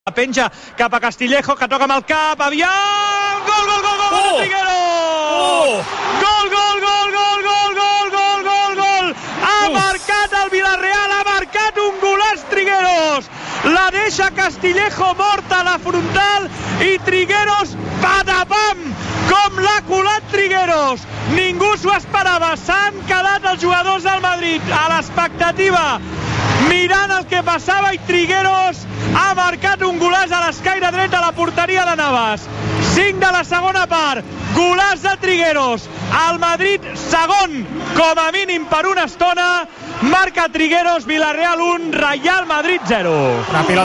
Penja cap a Castillejo, que toca amb el cap, aviam! Gol, gol, gol, gol, gol, Trigueros! Gol, gol, gol, gol, gol, gol, gol, gol, gol! Ha marcat el Villarreal, ha marcat un golaç Trigueros! La deixa Castillejo morta a la frontal i Trigueros, patapam! Com l'ha colat Trigueros! Ningú s'ho esperava, s'han quedat els jugadors del Madrid a l'expectativa, mirant el que passava, i Trigueros ha marcat un golaç a l'escaire dret a la porteria de Navas. 5 de la segona part, golaç de Trigueros. El Madrid segon, com a mínim per una estona, marca Trigueros, Villarreal 1, Real Madrid 0.